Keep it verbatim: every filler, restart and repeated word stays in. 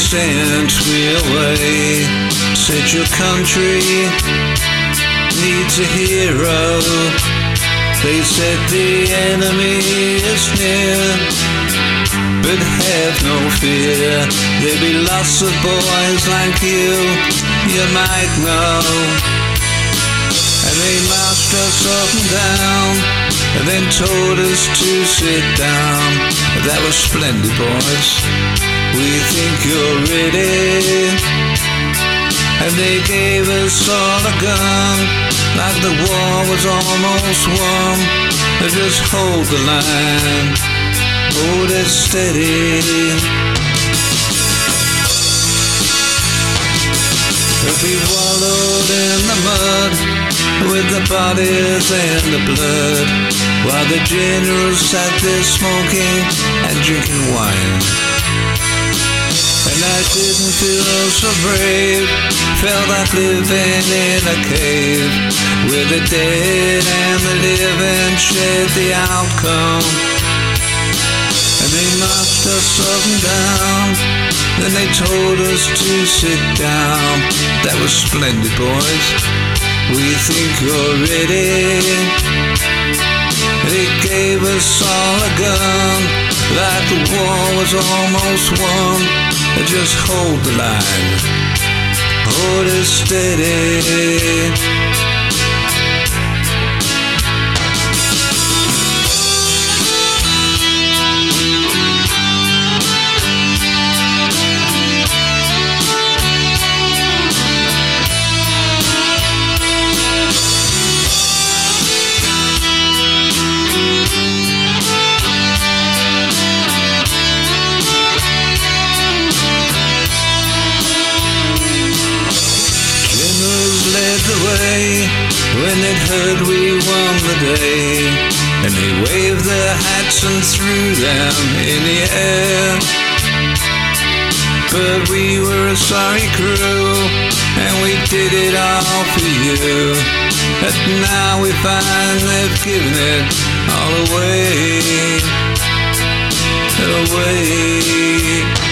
sent me away. Said your country needs a hero. They said the enemy is near, but have no fear, there'll be lots of boys like you, you might know. And they marched us up and down, and then told us to sit down. That was splendid, boys, we think you're ready. And they gave us all a gun, like the war was almost won. Just hold the line, hold it steady. We wallowed in the mud with the bodies and the blood, while the generals sat there smoking and drinking wine. And I didn't feel so brave, felt like living in a cave, where the dead and the living shared the outcome. And they marched us up and down, then they told us to sit down. That was splendid, boys, we think you're ready. They gave us all a gun, like the war was almost won. Just hold the line, hold it steady. When they'd heard we won the day, and they waved their hats and threw them in the air. But we were a sorry crew, and we did it all for you. But now we find they've given it all away, away.